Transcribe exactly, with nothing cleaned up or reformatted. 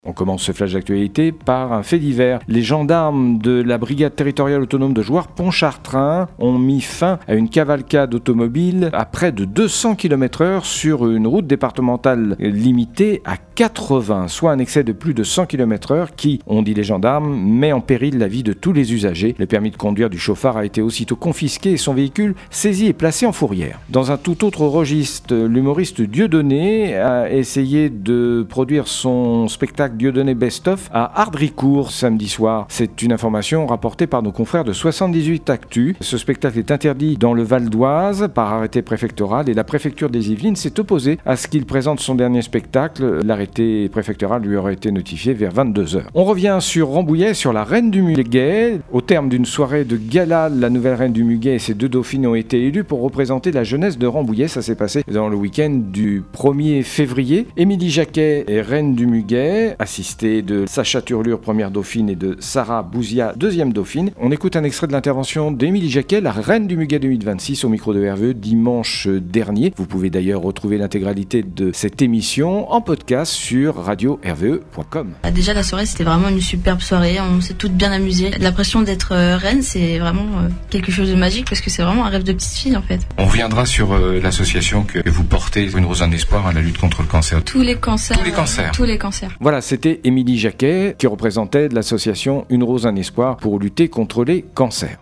On commence ce flash d'actualité par un fait divers. Les gendarmes de la brigade territoriale autonome de Jouarre-Pontchartrain ont mis fin à une cavalcade automobile à près de deux cents kilomètres heure sur une route départementale limitée à quatre-vingts, soit un excès de plus de cent kilomètres heure qui, ont dit les gendarmes, met en péril la vie de tous les usagers. Le permis de conduire du chauffard a été aussitôt confisqué et son véhicule saisi et placé en fourrière. Dans un tout autre registre, l'humoriste Dieudonné a essayé de produire son spectacle Dieudonné Best of à Ardricourt samedi soir. C'est une information rapportée par nos confrères de soixante-dix-huit Actu. Ce spectacle est interdit dans le Val d'Oise par arrêté préfectoral et la préfecture des Yvelines s'est opposée à ce qu'il présente son dernier spectacle. L'arrêté préfectoral lui aurait été notifié vers vingt-deux heures. On revient sur Rambouillet, sur la reine du Muguet. Au terme d'une soirée de gala, la nouvelle reine du Muguet et ses deux dauphines ont été élus pour représenter la jeunesse de Rambouillet. Ça s'est passé dans le week-end du premier février. Émilie Jacquet est reine du Muguet, assistée de Sacha Turlure, première dauphine, et de Sarah Bouzia, deuxième dauphine. On écoute un extrait de l'intervention d'Émilie Jacquet, la reine du Muguet deux mille vingt-six, au micro de R V E dimanche dernier. Vous pouvez d'ailleurs retrouver l'intégralité de cette émission en podcast sur radio r v e point com. Déjà, la soirée, c'était vraiment une superbe soirée. On s'est toutes bien amusées. L'impression d'être euh, reine, c'est vraiment euh, quelque chose de magique parce que c'est vraiment un rêve de petite fille en fait. On reviendra sur euh, l'association que vous portez, Une Rose un Espoir, à la lutte contre le cancer. Tous les cancers. Tous les cancers. Euh, tous les cancers. Voilà, c'était Émilie Jacquet qui représentait l'association Une Rose un Espoir pour lutter contre les cancers.